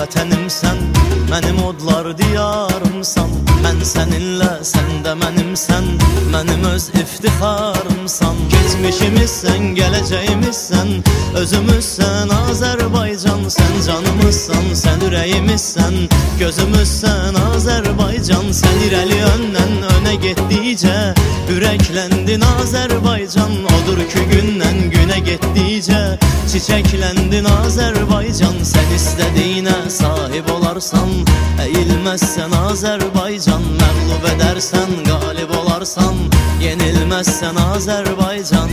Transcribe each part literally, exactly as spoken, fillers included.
vətənimsən, mənim odlar diyarımsan. Mən səninlə, sən də mənimsən, mənim öz iftixarımsan. Keçmişimizsən, gələcəyimizsən, özümüzsən Azərbaycan. Sən canımızsan, sən ürəyimizsən, gözümüzsən Azərbaycan. Sən irəli öndən önə getdikcə ürəkləndin Azərbaycan. Odur ki gündən günə getdikcə çiçəkləndin Azərbaycan. Sən istədiyinə sahib olarsan, əyilməzsən Azərbaycan. Məğlub edərsən, qalib olarsan, yenilməzsən Azərbaycan.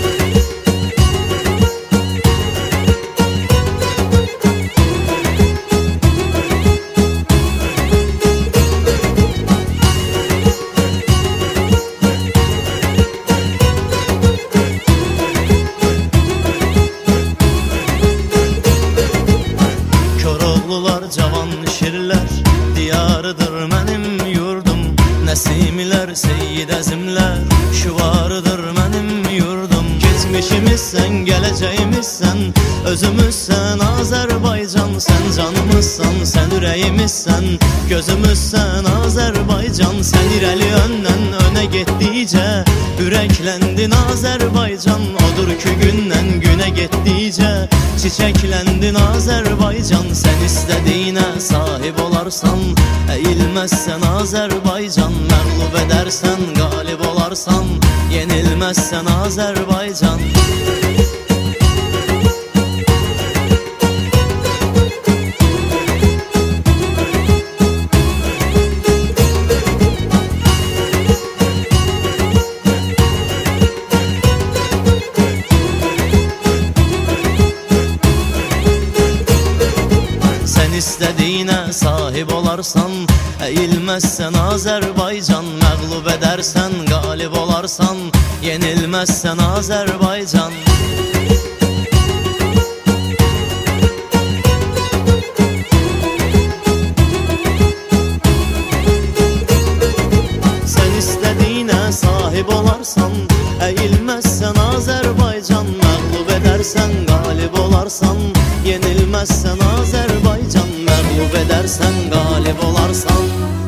Cavan şirlər diyarıdır mənim yurdum. Nəsimlər, Seyyid Əzimlər şüvarıdır mənim yurdum. Keçmişimizsən, gələcəyimizsən, özümüzsən Azərbaycan. Sən canımızsan, sən ürəyimizsən, gözümüzsən Azərbaycan. Sən irəli öndən önə getdikcə ürəkləndin Azərbaycan. Odur ki gündən günə getdikcə çiçəkləndin Azərbaycan. Sən istədiyinə sahib olarsan, əyilməzsən Azərbaycan. Məğlub edərsən, qalib olarsan, yenilməzsən Azərbaycan. İstədiyinə sahib olarsan, əyilməzsən Azərbaycan. Məğlub edərsən, qalib olarsan, yenilməzsən Azərbaycan. Sən istədiyinə sahib olarsan, əyilməzsən Azərbaycan. Məğlub edərsən, qalib olarsan, yenilməzsən Azərbaycan. Məğlub edərsən, qalib olarsan,